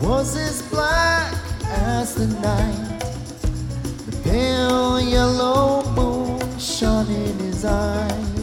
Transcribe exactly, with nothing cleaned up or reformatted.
was as black as the night. The pale yellow moon shone in his eyes.